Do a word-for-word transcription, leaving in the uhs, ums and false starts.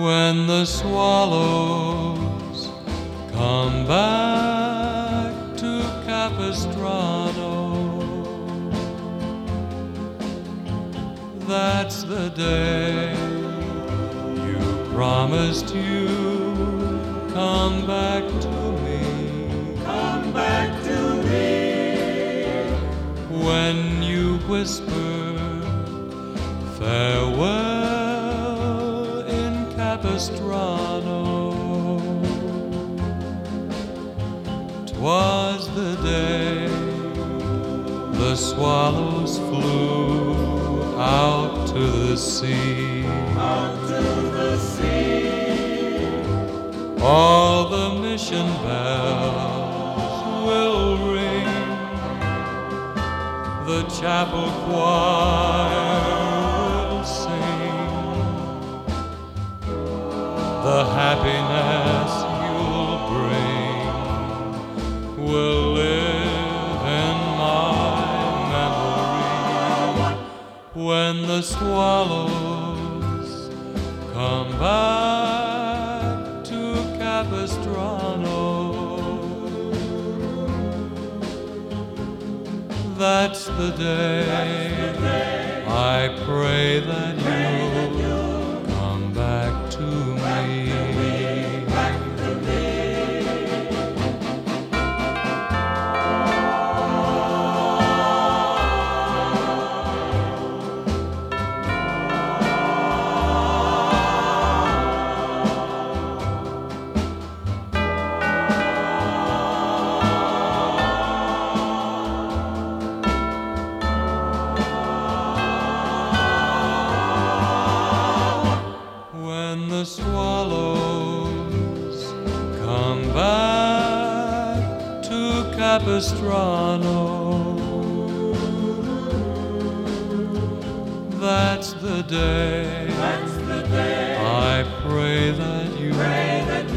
when the swallows come back to Capistrano. That's the day you promised you'd come back to me. Come back to me. When you whispered farewell in Capistrano. 'Twas the day the swallows flew out to the sea. Out to the sea. All the mission bells will ring, the chapel choir will sing, the happiness you'll bring will live in my memory. When the swallows come back to Capistrano. That's the day, That's the day I pray that you'll come back to me. back to me. When the swallows come back to Capistrano. That's the day, That's the day I pray that you Pray that